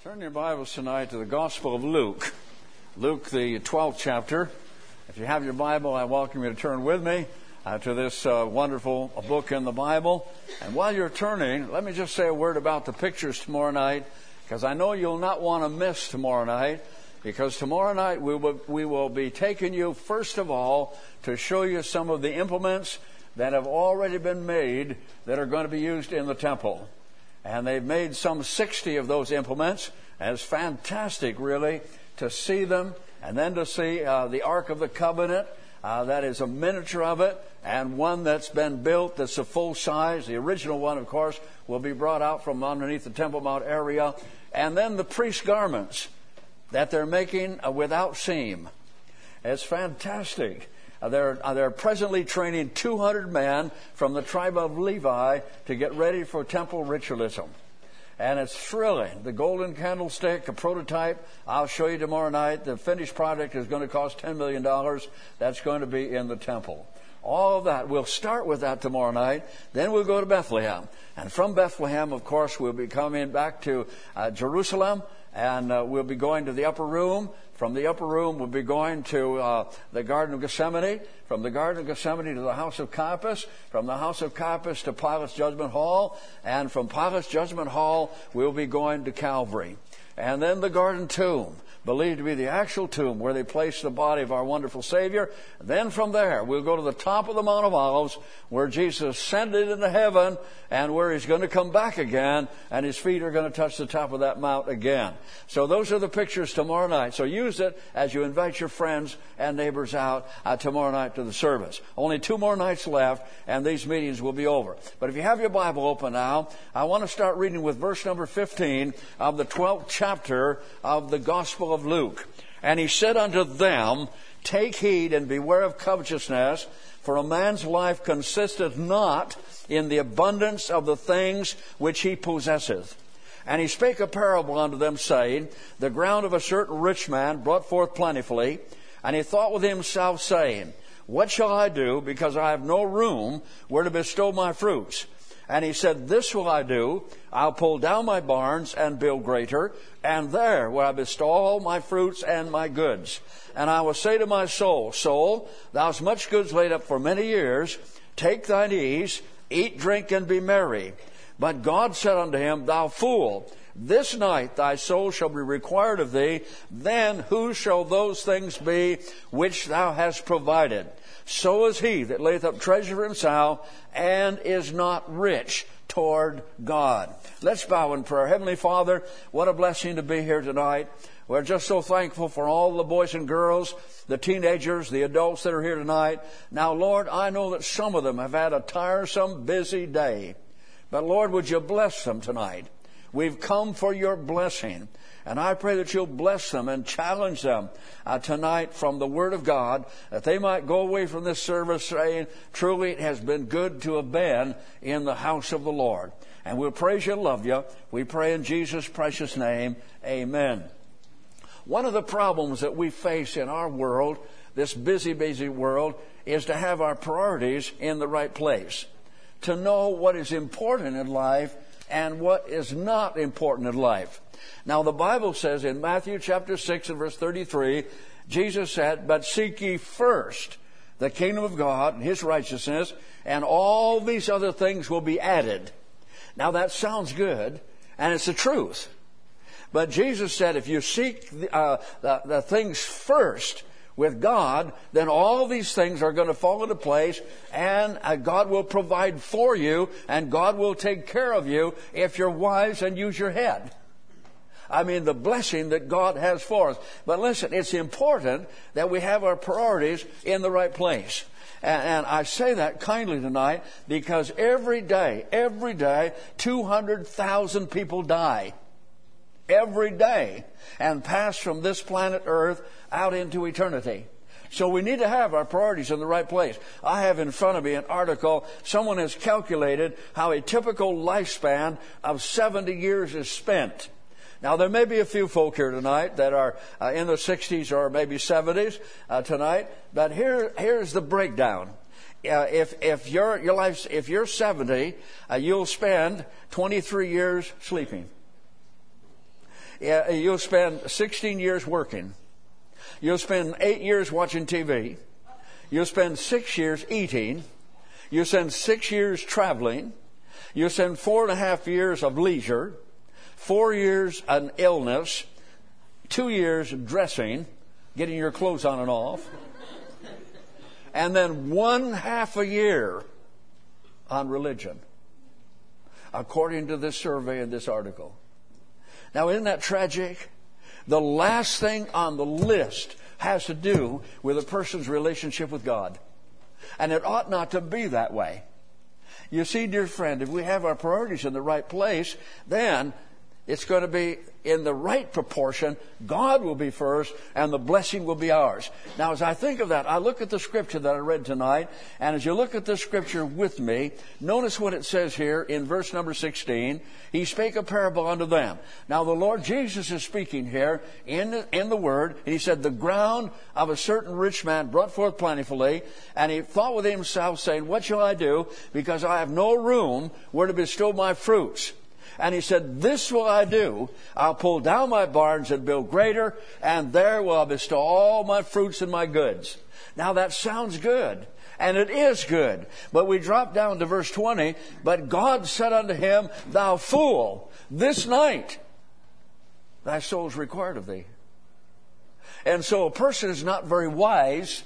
Turn your Bibles tonight to the Gospel of Luke. Luke, the 12th chapter. If you have your Bible, I welcome you to turn with me to this wonderful book in the Bible. And while you're turning, let me just say a word about the pictures tomorrow night, because I know you'll not want to miss tomorrow night, because tomorrow night we will be taking you, first of all, to show you some of the implements that have already been made that are going to be used in the temple. And they've made some 60 of those implements. And it's fantastic, really, to see them and then to see the Ark of the Covenant. That is a miniature of it, and one that's been built that's a full size. The original one, of course, will be brought out from underneath the Temple Mount area. And then the priest's garments that they're making without seam. It's fantastic. They're presently training 200 men from the tribe of Levi to get ready for temple ritualism. And it's thrilling. The golden candlestick, a prototype, I'll show you tomorrow night. The finished product is going to cost $10 million. That's going to be in the temple. All of that. We'll start with that tomorrow night. Then we'll go to Bethlehem. And from Bethlehem, of course, we'll be coming back to Jerusalem. And we'll be going to the upper room. From the upper room, we'll be going to the Garden of Gethsemane. From the Garden of Gethsemane to the House of Caiaphas. From the House of Caiaphas to Pilate's Judgment Hall. And from Pilate's Judgment Hall, we'll be going to Calvary. And then the Garden Tomb, believed to be the actual tomb where they placed the body of our wonderful Savior. Then from there, we'll go to the top of the Mount of Olives, where Jesus ascended into heaven and where he's going to come back again, and his feet are going to touch the top of that mount again. So those are the pictures tomorrow night. So use it as you invite your friends and neighbors out tomorrow night to the service. Only 2 more nights left, and these meetings will be over. But if you have your Bible open now, I want to start reading with verse number 15 of the 12th chapter of the Gospel of Luke. And he said unto them, Take heed and beware of covetousness, for a man's life consisteth not in the abundance of the things which he possesseth. And he spake a parable unto them, saying, The ground of a certain rich man brought forth plentifully. And he thought with himself, saying, What shall I do, because I have no room where to bestow my fruits? And he said, This will I do. I'll pull down my barns and build greater, and there will I bestow all my fruits and my goods. And I will say to my soul, Soul, thou hast much goods laid up for many years. Take thine ease, eat, drink, and be merry. But God said unto him, Thou fool, this night thy soul shall be required of thee. Then whose shall those things be which thou hast provided? So is he that layeth up treasure for himself and is not rich toward God. Let's bow in prayer. Heavenly Father, what a blessing to be here tonight. We're just so thankful for all the boys and girls, the teenagers, the adults that are here tonight. Now, Lord, I know that some of them have had a tiresome, busy day. But, Lord, would you bless them tonight? We've come for your blessing. And I pray that you'll bless them and challenge them tonight from the Word of God, that they might go away from this service saying, Truly it has been good to have been in the house of the Lord. And we'll praise you and love you. We pray in Jesus' precious name. Amen. One of the problems that we face in our world, this busy, busy world, is to have our priorities in the right place. To know what is important in life and what is not important in life. Now, the Bible says in Matthew chapter 6 and verse 33, Jesus said, But seek ye first the kingdom of God and his righteousness, and all these other things will be added. Now, that sounds good, and it's the truth. But Jesus said, if you seek the things first with God, then all these things are going to fall into place, and God will provide for you, and God will take care of you if you're wise and use your head. I mean, the blessing that God has for us. But listen, it's important that we have our priorities in the right place. And I say that kindly tonight because every day, 200,000 people die. Every day. And pass from this planet Earth out into eternity. So we need to have our priorities in the right place. I have in front of me an article. Someone has calculated how a typical lifespan of 70 years is spent. Now, there may be a few folk here tonight that are in the 60s or maybe 70s tonight, but here's the breakdown. If you're 70, you'll spend 23 years sleeping. You'll spend 16 years working. You'll spend 8 years watching TV. You'll spend 6 years eating. You'll spend 6 years traveling. You'll spend 4.5 years of leisure, 4 years an illness, 2 years dressing, getting your clothes on and off, and then 1/2 a year on religion, according to this survey and this article. Now, isn't that tragic? The last thing on the list has to do with a person's relationship with God. And it ought not to be that way. You see, dear friend, if we have our priorities in the right place, then it's going to be in the right proportion. God will be first, and the blessing will be ours. Now, as I think of that, I look at the scripture that I read tonight, and as you look at the scripture with me, notice what it says here in verse number 16. He spake a parable unto them. Now, the Lord Jesus is speaking here in the Word, and He said, the ground of a certain rich man brought forth plentifully, and he thought within himself, saying, what shall I do? Because I have no room where to bestow my fruits. And he said, this will I do. I'll pull down my barns and build greater, and there will I bestow all my fruits and my goods. Now that sounds good, and it is good. But we drop down to verse 20. But God said unto him, thou fool, this night thy soul is required of thee. And so a person is not very wise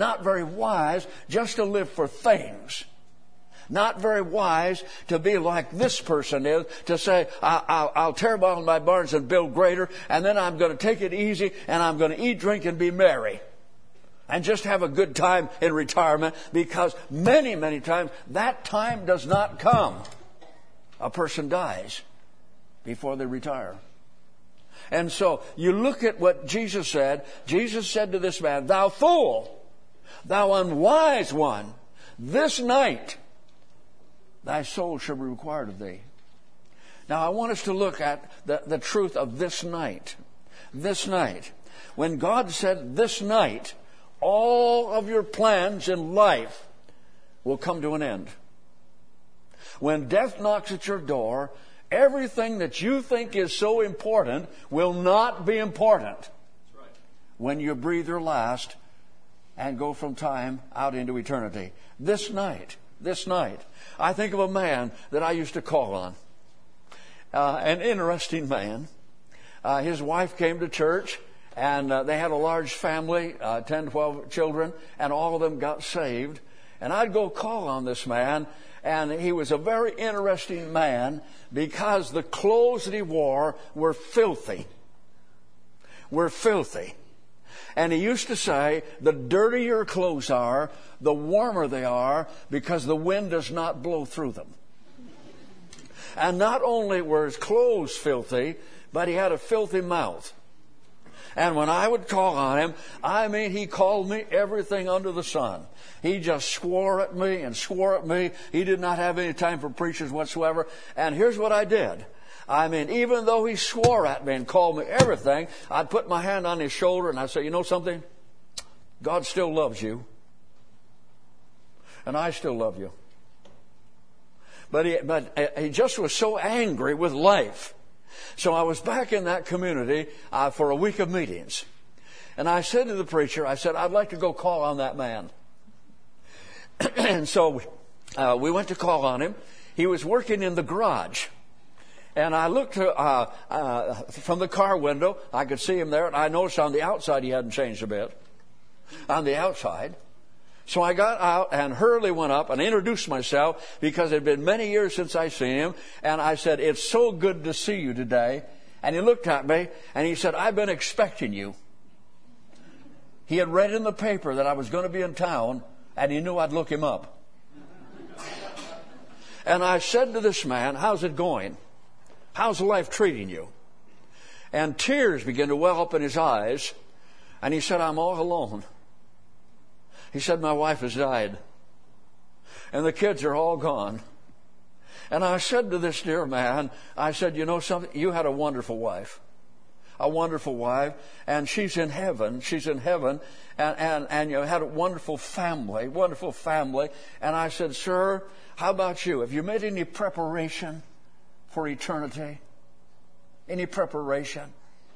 just to live for things. Not very wise to be like this person is, to say, I'll tear down my barns and build greater, and then I'm going to take it easy, and I'm going to eat, drink, and be merry. And just have a good time in retirement, because many, many times that time does not come. A person dies before they retire. And so you look at what Jesus said. Jesus said to this man, thou fool, thou unwise one, this night thy soul shall be required of thee. Now I want us to look at the truth of this night. This night. When God said this night, all of your plans in life will come to an end. When death knocks at your door, everything that you think is so important will not be important. That's right. When you breathe your last and go from time out into eternity. This night. I think of a man that I used to call on. An interesting man. His wife came to church, and they had a large family, 10, 12 children, and all of them got saved. And I'd go call on this man, and he was a very interesting man because the clothes that he wore were filthy. And he used to say, the dirtier your clothes are, the warmer they are, because the wind does not blow through them. And not only were his clothes filthy, but he had a filthy mouth. And when I would call on him, he called me everything under the sun. He just swore at me. He did not have any time for preachers whatsoever. And here's what I did. Even though he swore at me and called me everything, I'd put my hand on his shoulder and I'd say, you know something? God still loves you. And I still love you. But he just was so angry with life. So I was back in that community for a week of meetings. And I said to the preacher, I'd like to go call on that man. And so we went to call on him. He was working in the garage. And I looked from the car window. I could see him there. And I noticed on the outside he hadn't changed a bit. On the outside. So I got out and hurriedly went up and introduced myself because it had been many years since I'd seen him. And I said, it's so good to see you today. And he looked at me and he said, I've been expecting you. He had read in the paper that I was going to be in town and he knew I'd look him up. And I said to this man, how's it going? How's life treating you? And tears began to well up in his eyes. And he said, I'm all alone. He said, my wife has died. And the kids are all gone. And I said to this dear man, I said, you know something? You had a wonderful wife. A wonderful wife. And she's in heaven. And you had a wonderful family. And I said, sir, how about you? Have you made any preparation for eternity? Any preparation?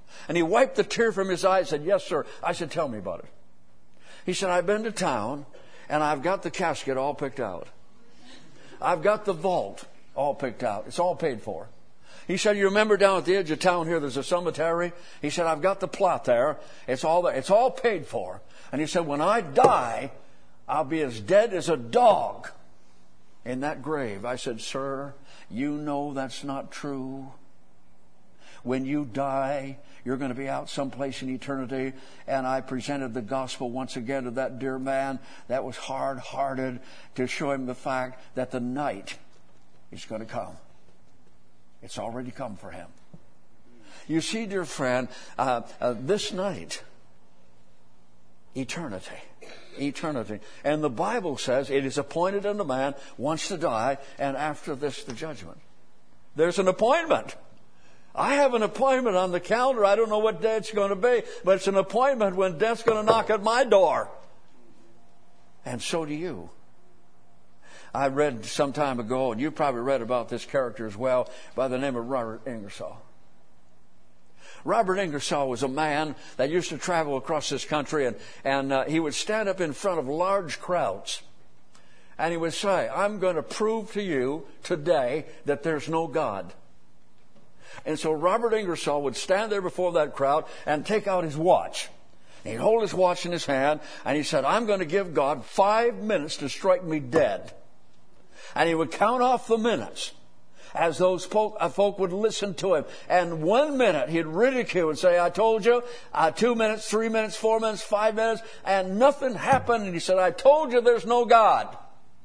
And he wiped the tear from his eye and said, yes, sir. I said, tell me about it. He said, I've been to town and I've got the casket all picked out. I've got the vault all picked out. It's all paid for. He said, you remember down at the edge of town here, there's a cemetery? He said, I've got the plot there. It's all there. It's all paid for. And he said, when I die, I'll be as dead as a dog in that grave. I said, sir, you know that's not true. When you die, you're going to be out someplace in eternity. And I presented the gospel once again to that dear man that was hard-hearted to show him the fact that the night is going to come. It's already come for him. You see, dear friend, this night, eternity. And the Bible says it is appointed unto man once to die, and after this the judgment. There's an appointment. I have an appointment on the calendar. I don't know what day it's going to be, but it's an appointment when death's going to knock at my door. And so do you. I read some time ago, and you probably read about this character as well, by the name of Robert Ingersoll. Robert Ingersoll was a man that used to travel across this country, and he would stand up in front of large crowds, and he would say, I'm going to prove to you today that there's no God. And so Robert Ingersoll would stand there before that crowd and take out his watch. And he'd hold his watch in his hand, and he said, I'm going to give God 5 minutes to strike me dead. And he would count off the minutes as those folk would listen to him. And 1 minute he'd ridicule and say, I told you, 2 minutes, 3 minutes, 4 minutes, 5 minutes, and nothing happened. And he said, I told you there's no God.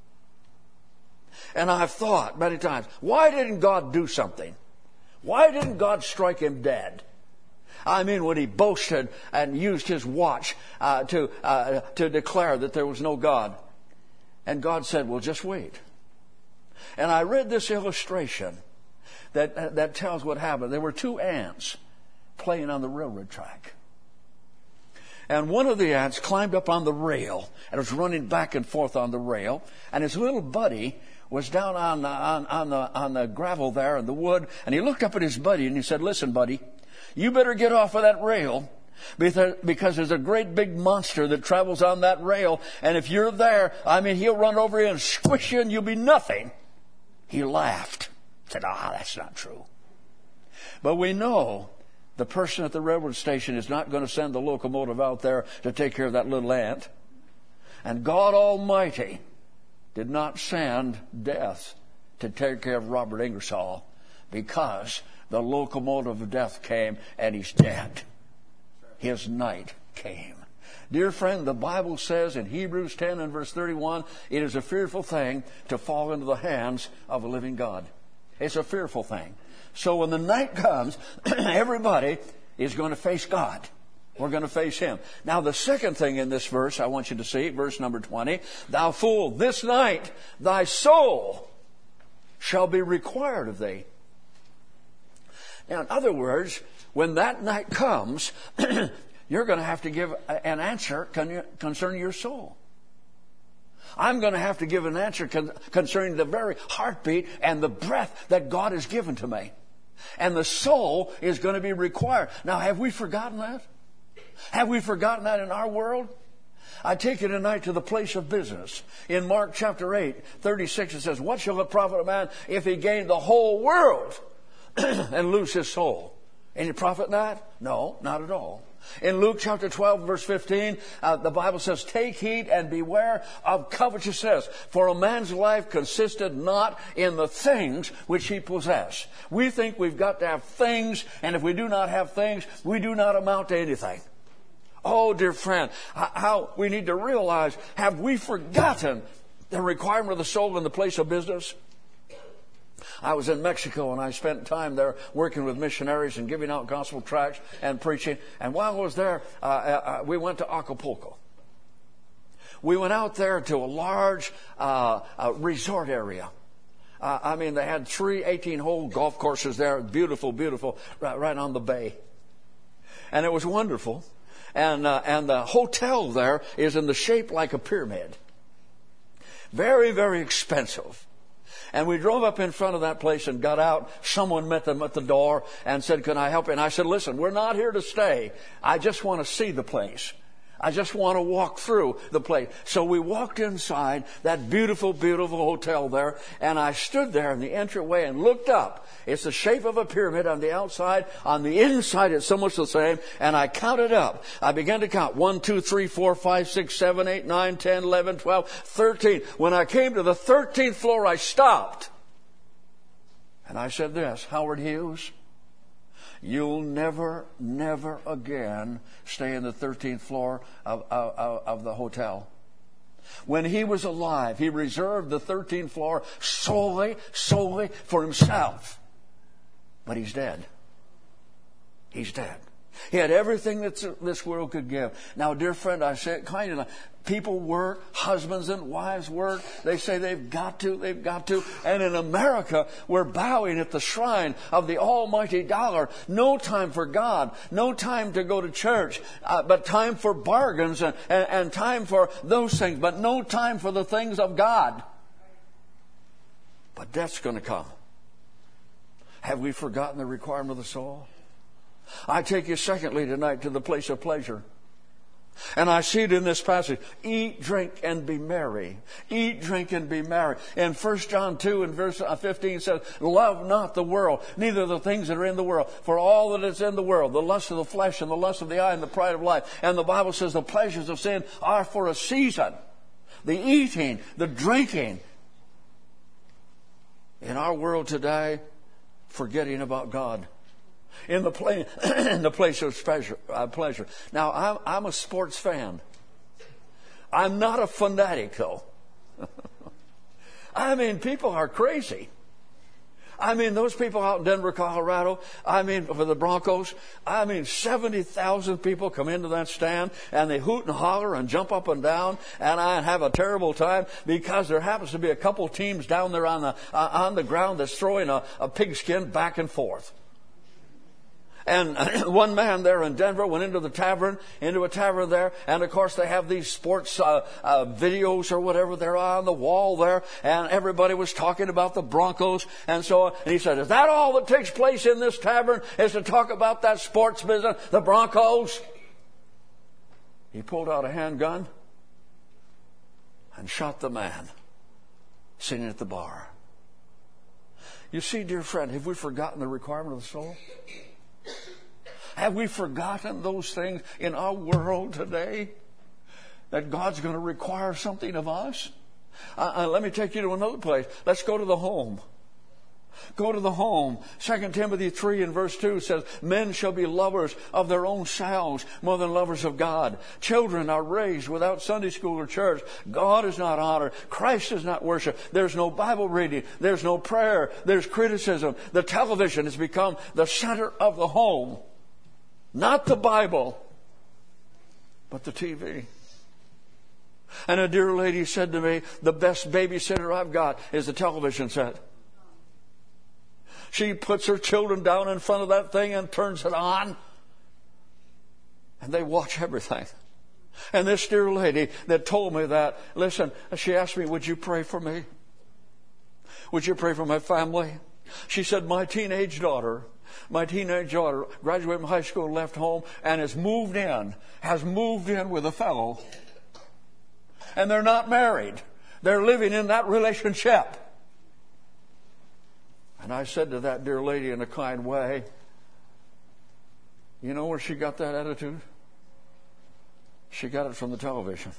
And I've thought many times, why didn't God do something? Why didn't God strike him dead? I mean, when he boasted and used his watch to declare that there was no God. And God said, well, just wait. And I read this illustration that tells what happened. There were 2 ants playing on the railroad track. And one of the ants climbed up on the rail and was running back and forth on the rail. And his little buddy was down on the gravel there in the wood. And he looked up at his buddy and he said, listen, buddy, you better get off of that rail. Because there's a great big monster that travels on that rail. And if you're there, he'll run over you and squish you and you'll be nothing. He laughed. Said, that's not true. But we know the person at the railroad station is not going to send the locomotive out there to take care of that little ant. And God Almighty did not send death to take care of Robert Ingersoll, because the locomotive of death came and he's dead. His night came. Dear friend, the Bible says in Hebrews 10 and verse 31, it is a fearful thing to fall into the hands of a living God. It's a fearful thing. So when the night comes, everybody is going to face God. We're going to face Him. Now the second thing in this verse I want you to see, verse number 20, thou fool, this night thy soul shall be required of thee. Now in other words, when that night comes, you're going to have to give an answer concerning your soul. I'm going to have to give an answer concerning the very heartbeat and the breath that God has given to me. And the soul is going to be required. Now, have we forgotten that? Have we forgotten that in our world? I take you tonight to the place of business. In Mark chapter 8, 36, it says, what shall it profit a man if he gain the whole world and lose his soul? Any profit in that? No, not at all. In Luke chapter 12, verse 15, the Bible says, take heed and beware of covetousness, for a man's life consisted not in the things which he possessed. We think we've got to have things, and if we do not have things, we do not amount to anything. Oh, dear friend, how we need to realize, have we forgotten the requirement of the soul in the place of business? I was in Mexico and I spent time there working with missionaries and giving out gospel tracts and preaching. And while I was there, we went to Acapulco. We went out there to a large resort area. They had 3 18-hole golf courses there. Beautiful, beautiful, right on the bay. And it was wonderful. And the hotel there is in the shape like a pyramid. Very, very expensive. And we drove up in front of that place and got out. Someone met them at the door and said, "Can I help you?" And I said, "Listen, we're not here to stay. I just want to see the place. I just want to walk through the place." So we walked inside that beautiful, beautiful hotel there, and I stood there in the entryway and looked up. It's the shape of a pyramid on the outside. On the inside, it's so much the same, and I counted up. I began to count. 1, 2, 3, 4, 5, 6, 7, 8, 9, 10, 11, 12, 13. When I came to the 13th floor, I stopped. And I said this, "Howard Hughes, you'll never, never again stay in the 13th floor of the hotel." When he was alive, he reserved the 13th floor solely for himself. But he's dead. He's dead. He had everything that this world could give. Now, dear friend, I say it kind of, people work, husbands and wives work. They say they've got to. And in America, we're bowing at the shrine of the almighty dollar. No time for God. No time to go to church. But time for bargains and time for those things. But no time for the things of God. But death's going to come. Have we forgotten the requirement of the soul? I take you secondly tonight to the place of pleasure. And I see it in this passage. Eat, drink, and be merry. Eat, drink, and be merry. In 1 John 2 and verse 15 says, "Love not the world, neither the things that are in the world. For all that is in the world, the lust of the flesh and the lust of the eye and the pride of life." And the Bible says the pleasures of sin are for a season. The eating, the drinking. In our world today, forgetting about God. In the place of pleasure. Now, I'm a sports fan. I'm not a fanatic, though. I mean, people are crazy. I mean, those people out in Denver, Colorado, for the Broncos, 70,000 people come into that stand and they hoot and holler and jump up and down, and I have a terrible time because there happens to be a couple teams down there on the ground that's throwing a pigskin back and forth. And one man there in Denver went into a tavern there, and of course they have these sports videos or whatever there on the wall there, and everybody was talking about the Broncos and so on. And he said, "Is that all that takes place in this tavern, is to talk about that sports business, the Broncos?" He pulled out a handgun and shot the man sitting at the bar. You see, dear friend, have we forgotten the requirement of the soul? Have we forgotten those things in our world today? That God's going to require something of us? Let me take you to another place. Let's go to the home. Go to the home. 2 Timothy 3 and verse 2 says, "Men shall be lovers of their own selves more than lovers of God. Children are raised without Sunday school or church. God is not honored. Christ is not worshipped. There's no Bible reading. There's no prayer. There's criticism. The television has become the center of the home. Not the Bible, but the TV." And a dear lady said to me, "The best babysitter I've got is the television set." She puts her children down in front of that thing and turns it on. And they watch everything. And this dear lady that told me that, listen, she asked me, "Would you pray for me? Would you pray for my family?" She said, my teenage daughter graduated from high school, left home, and has moved in with a fellow. And they're not married. They're living in that relationship. And I said to that dear lady in a kind way, "You know where she got that attitude? She got it from the television.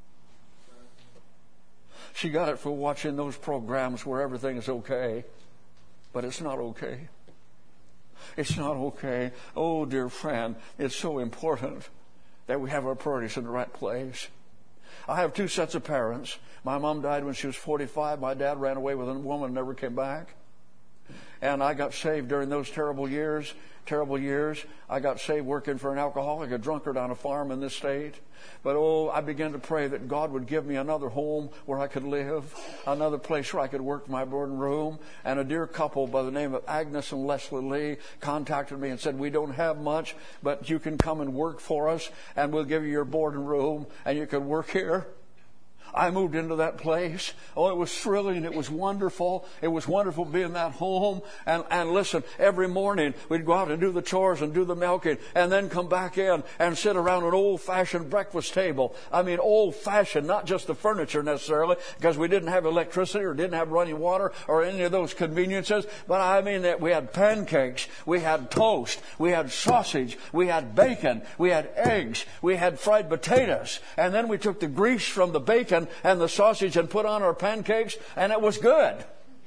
She got it from watching those programs where everything is okay, but it's not okay. It's not okay." Oh, dear friend, it's so important that we have our priorities in the right place. I have two sets of parents. My mom died when she was 45. My dad ran away with a woman and never came back. And I got saved during those terrible years. I got saved working for an alcoholic, a drunkard on a farm in this state. But I began to pray that God would give me another home where I could live, another place where I could work my board and room. And a dear couple by the name of Agnes and Leslie Lee contacted me and said, "We don't have much, but you can come and work for us, and we'll give you your board and room, and you can work here." I moved into that place. Oh, it was thrilling. It was wonderful. It was wonderful being in that home. And listen, every morning we'd go out and do the chores and do the milking and then come back in and sit around an old-fashioned breakfast table. I mean, old-fashioned, not just the furniture necessarily, because we didn't have electricity or didn't have running water or any of those conveniences. But I mean that we had pancakes, we had toast, we had sausage, we had bacon, we had eggs, we had fried potatoes. And then we took the grease from the bacon and the sausage and put on our pancakes, and it was good.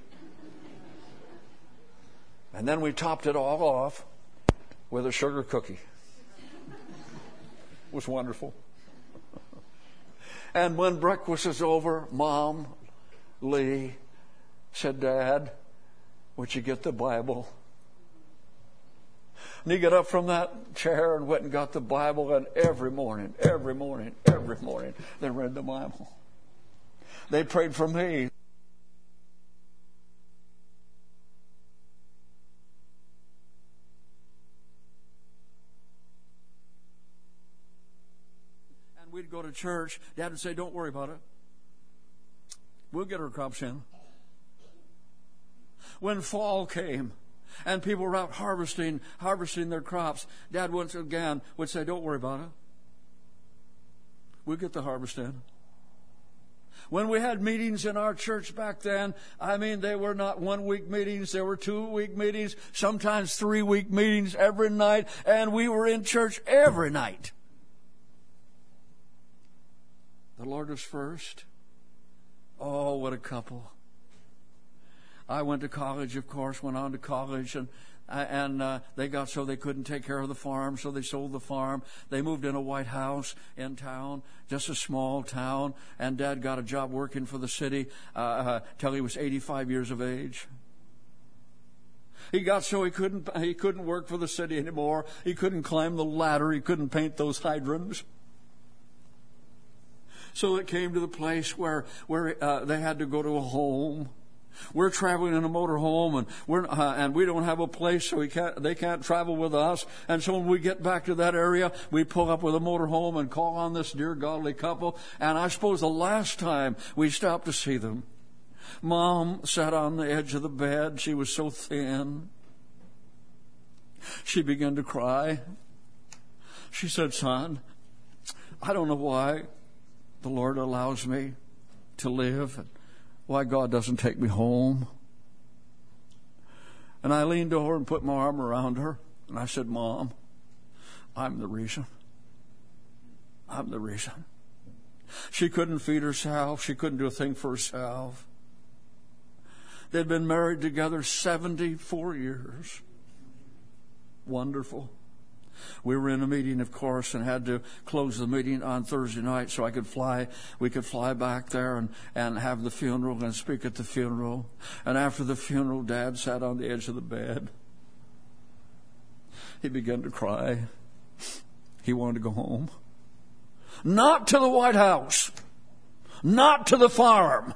And then we topped it all off with a sugar cookie. It was wonderful. And when breakfast was over, Mom, Lee, said, Dad, would you get the Bible? And he got up from that chair and went and got the Bible, and every morning, they read the Bible. They prayed for me. And we'd go to church. Dad would say, don't worry about it. We'll get our crops in. When fall came, and people were out harvesting their crops, Dad once again would say, don't worry about it. We'll get the harvest in. When we had meetings in our church back then, I mean, they were not 1 week meetings, they were 2 week meetings, sometimes 3 week meetings every night, and we were in church every night. The Lord was first. Oh, what a couple. I went to college, of course, went on to college, and they got so they couldn't take care of the farm, so they sold the farm. They moved in a white house in town, just a small town, and Dad got a job working for the city till he was 85 years of age. He got so he couldn't work for the city anymore. He couldn't climb the ladder. He couldn't paint those hydrants. So it came to the place where they had to go to a home. We're traveling in a motor home, and we don't have a place, so they can't travel with us. And so when we get back to that area, we pull up with a motor home and call on this dear godly couple. And I suppose the last time we stopped to see them, Mom sat on the edge of the bed. She was so thin. She began to cry. She said, son, I don't know why the Lord allows me to live, why God doesn't take me home. And I leaned over and put my arm around her, and I said, Mom, I'm the reason. I'm the reason. She couldn't feed herself. She couldn't do a thing for herself. They'd been married together 74 years. Wonderful. We were in a meeting, of course, and had to close the meeting on Thursday night so we could fly back there and have the funeral and speak at the funeral. And after the funeral, Dad sat on the edge of the bed. He began to cry. He wanted to go home. Not to the White House. Not to the farm.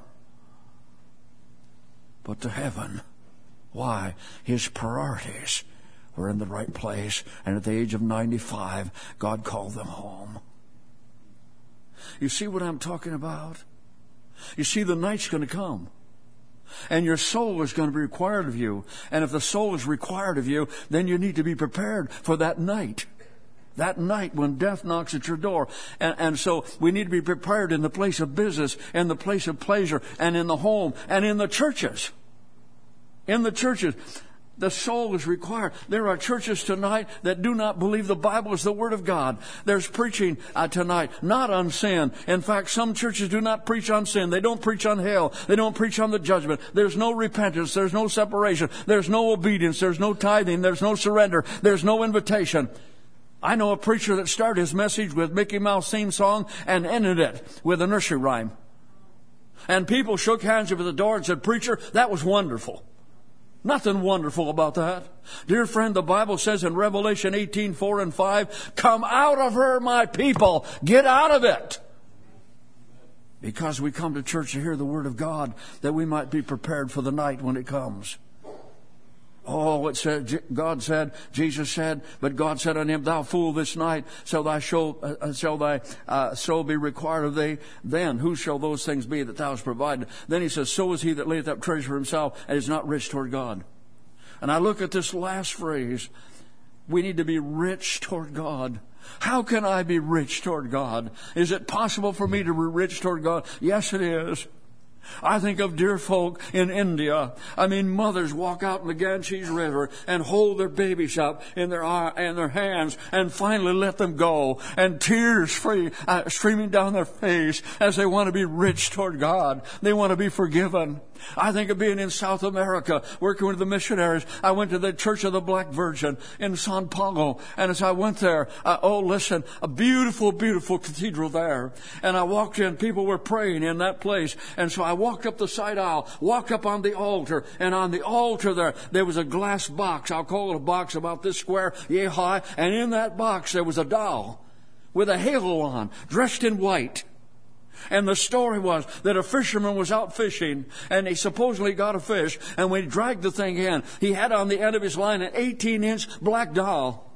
But to heaven. Why? His priorities were in the right place, and at the age of 95, God called them home. You see what I'm talking about? You see, the night's going to come, and your soul is going to be required of you. And if the soul is required of you, then you need to be prepared for that night. That night when death knocks at your door. And so we need to be prepared in the place of business, in the place of pleasure, and in the home, and in the churches. In the churches. The soul is required. There are churches tonight that do not believe the Bible is the Word of God. There's preaching tonight, not on sin. In fact, some churches do not preach on sin. They don't preach on hell. They don't preach on the judgment. There's no repentance. There's no separation. There's no obedience. There's no tithing. There's no surrender. There's no invitation. I know a preacher that started his message with Mickey Mouse theme song and ended it with a nursery rhyme. And people shook hands with the door and said, "Preacher, that was wonderful." Nothing wonderful about that. Dear friend, the Bible says in Revelation 18:4 and 5, "Come out of her, my people. Get out of it." Because we come to church to hear the Word of God, that we might be prepared for the night when it comes. Oh, it said, Jesus said, but God said unto him, thou fool, this night shall thy soul be required of thee. Then who shall those things be that thou hast provided? Then he says, so is he that layeth up treasure for himself and is not rich toward God. And I look at this last phrase. We need to be rich toward God. How can I be rich toward God? Is it possible for me to be rich toward God? Yes, it is. I think of dear folk in India. I mean, mothers walk out in the Ganges River and hold their babies up in their hands and finally let them go. And tears streaming down their face as they want to be rich toward God. They want to be forgiven. I think of being in South America, working with the missionaries. I went to the Church of the Black Virgin in Sao Paulo. And as I went there, a beautiful, beautiful cathedral there. And I walked in, people were praying in that place. And so I walked up the side aisle, walked up on the altar. And on the altar there was a glass box. I'll call it a box about this square, yea high. And in that box there was a doll with a halo on, dressed in white. And the story was that a fisherman was out fishing, and he supposedly got a fish, and when he dragged the thing in, he had on the end of his line an 18-inch black doll.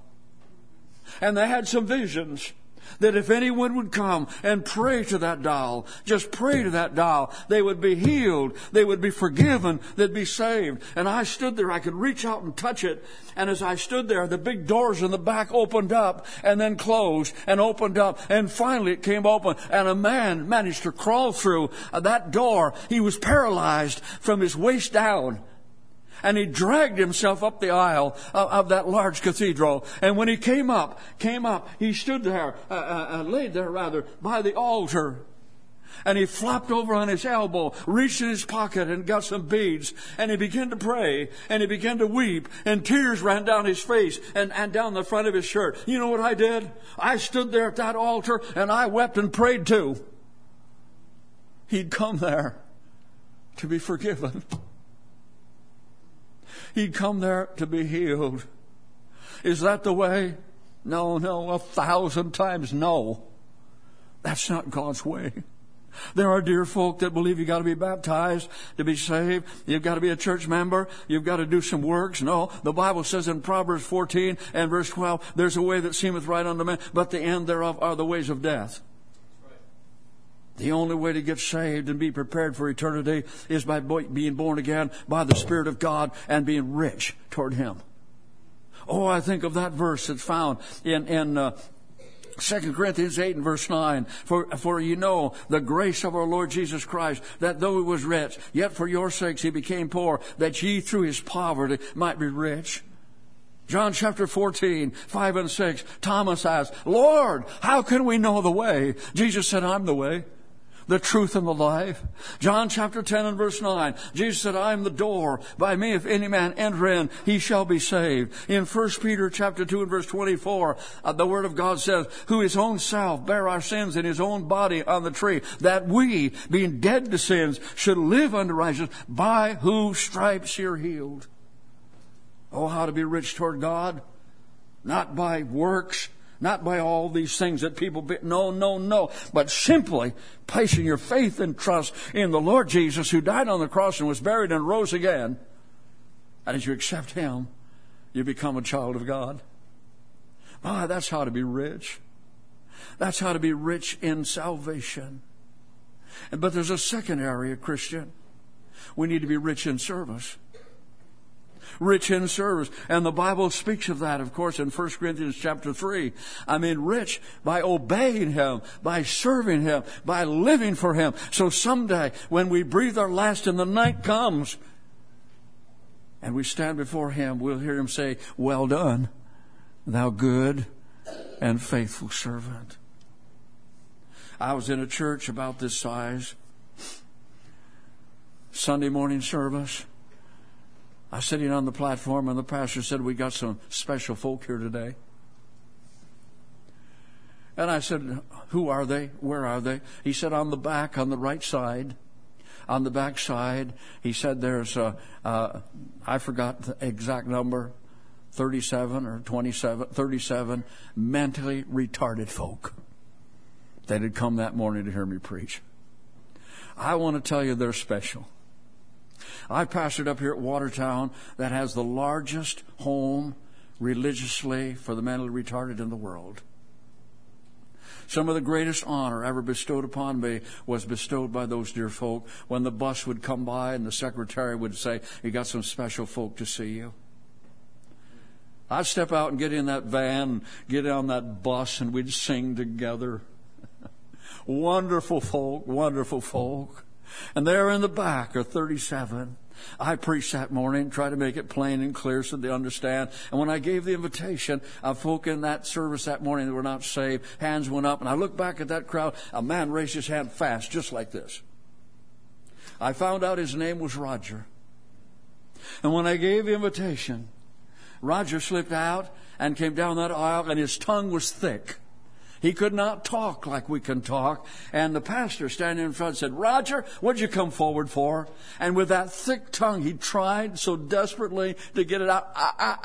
And they had some visions that if anyone would come and pray to that doll, just pray to that doll, they would be healed, they would be forgiven, they'd be saved. And I stood there, I could reach out and touch it. And as I stood there, the big doors in the back opened up and then closed and opened up. And finally it came open and a man managed to crawl through that door. He was paralyzed from his waist down. And he dragged himself up the aisle of that large cathedral. And when he came up, he stood there, laid there rather, by the altar. And he flopped over on his elbow, reached in his pocket and got some beads. And he began to pray. And he began to weep. And tears ran down his face and down the front of his shirt. You know what I did? I stood there at that altar and I wept and prayed too. He'd come there to be forgiven. He'd come there to be healed. Is that the way? No, 1,000 times no. That's not God's way. There are dear folk that believe you've got to be baptized to be saved. You've got to be a church member. You've got to do some works. No, the Bible says in Proverbs 14 and verse 12, there's a way that seemeth right unto man, but the end thereof are the ways of death. The only way to get saved and be prepared for eternity is by being born again by the Spirit of God and being rich toward Him. Oh, I think of that verse that's found in 2 Corinthians 8 and verse 9. For you know the grace of our Lord Jesus Christ, that though He was rich, yet for your sakes He became poor, that ye through His poverty might be rich. John chapter 14, 5 and 6, Thomas asked, Lord, how can we know the way? Jesus said, I'm the way, the truth and the life. John chapter 10 and verse 9, Jesus said, I am the door. By me, if any man enter in, he shall be saved. In 1 Peter chapter 2 and verse 24, the Word of God says, who His own self bare our sins in His own body on the tree, that we, being dead to sins, should live unto righteousness, by whose stripes you're healed. Oh, how to be rich toward God. Not by works, not by all these things that people... No. But simply placing your faith and trust in the Lord Jesus, who died on the cross and was buried and rose again. And as you accept Him, you become a child of God. Ah, that's how to be rich. That's how to be rich in salvation. But there's a second area, Christian. We need to be rich in service. Rich in service. And the Bible speaks of that, of course, in 1 Corinthians chapter 3. I mean, rich by obeying Him, by serving Him, by living for Him. So someday, when we breathe our last and the night comes, and we stand before Him, we'll hear Him say, well done, thou good and faithful servant. I was in a church about this size, Sunday morning service. I was sitting on the platform and the pastor said, we got some special folk here today. And I said, who are they? Where are they? He said, on the back, on the right side. On the back side, he said there's, I forgot the exact number, 37 or 27, 37 mentally retarded folk that had come that morning to hear me preach. I want to tell you they're special. I pastored up here at Watertown that has the largest home religiously for the mentally retarded in the world. Some of the greatest honor ever bestowed upon me was bestowed by those dear folk when the bus would come by and the secretary would say, "You got some special folk to see you." I'd step out and get in that van, get on that bus, and we'd sing together. Wonderful folk, wonderful folk. And there in the back are 37. I preached that morning, tried to make it plain and clear so they understand. And when I gave the invitation of folk in that service that morning that were not saved, hands went up, and I looked back at that crowd. A man raised his hand fast, just like this. I found out his name was Roger. And when I gave the invitation, Roger slipped out and came down that aisle, and his tongue was thick. He could not talk like we can talk. And the pastor standing in front said, "Roger, what'd you come forward for?" And with that thick tongue, he tried so desperately to get it out.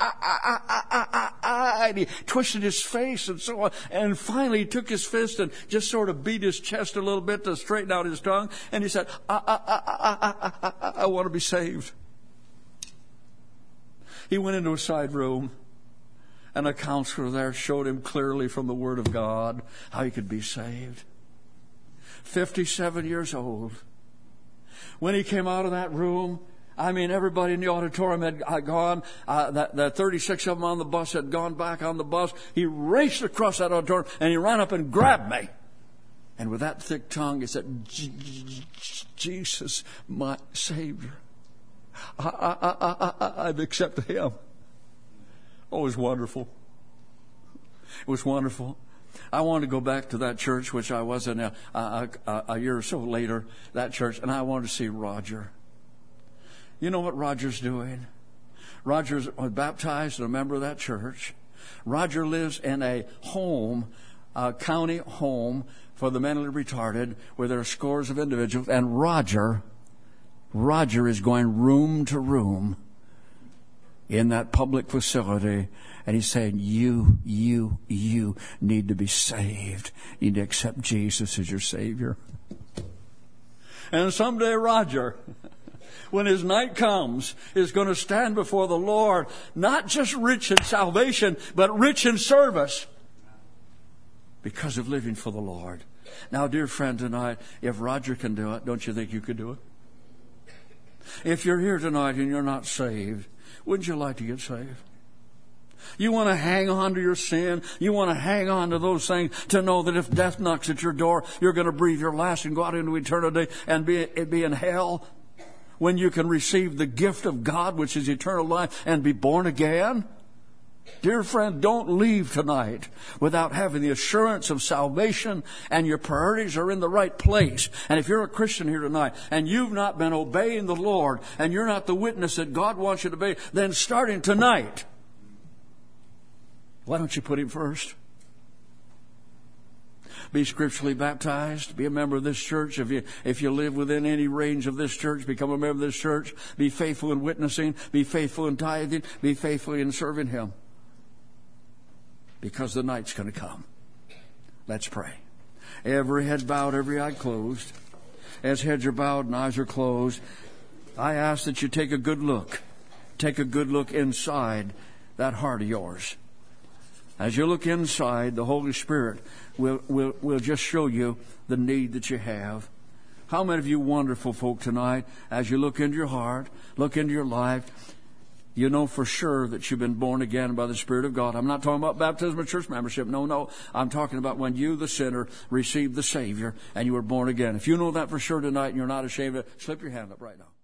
And he twisted his face and so on. And finally, he took his fist and just sort of beat his chest a little bit to straighten out his tongue. And he said, I want to be saved. He went into a side room. And a counselor there showed him clearly from the Word of God how he could be saved. 57 years old. When he came out of that room, I mean, everybody in the auditorium had gone. The 36 of them on the bus had gone back on the bus. He raced across that auditorium, and he ran up and grabbed me. And with that thick tongue, he said, "Jesus, my Savior. I've accepted Him." Oh, it was wonderful. It was wonderful. I wanted to go back to that church, which I was in a year or so later, that church, and I wanted to see Roger. You know what Roger's doing? Roger's baptized and a member of that church. Roger lives in a home, a county home for the mentally retarded, where there are scores of individuals, and Roger is going room to room in that public facility, and he's saying, you need to be saved. You need to accept Jesus as your Savior. And someday Roger, when his night comes, is going to stand before the Lord, not just rich in salvation, but rich in service because of living for the Lord. Now, dear friend, tonight, if Roger can do it, don't you think you could do it? If you're here tonight and you're not saved, wouldn't you like to get saved? You want to hang on to your sin. You want to hang on to those things to know that if death knocks at your door, you're going to breathe your last and go out into eternity and be in hell, when you can receive the gift of God, which is eternal life, and be born again. Dear friend, don't leave tonight without having the assurance of salvation, and your priorities are in the right place. And if you're a Christian here tonight and you've not been obeying the Lord, and you're not the witness that God wants you to be, then starting tonight, why don't you put Him first? Be scripturally baptized. Be a member of this church. If you live within any range of this church, become a member of this church. Be faithful in witnessing. Be faithful in tithing. Be faithful in serving Him. Because the night's going to come. Let's pray. Every head bowed, every eye closed. As heads are bowed and eyes are closed, I ask that you take a good look. Take a good look inside that heart of yours. As you look inside, the Holy Spirit will just show you the need that you have. How many of you wonderful folk tonight, as you look into your heart, look into your life, you know for sure that you've been born again by the Spirit of God. I'm not talking about baptism or church membership. No. I'm talking about when you, the sinner, received the Savior and you were born again. If you know that for sure tonight and you're not ashamed of it, slip your hand up right now.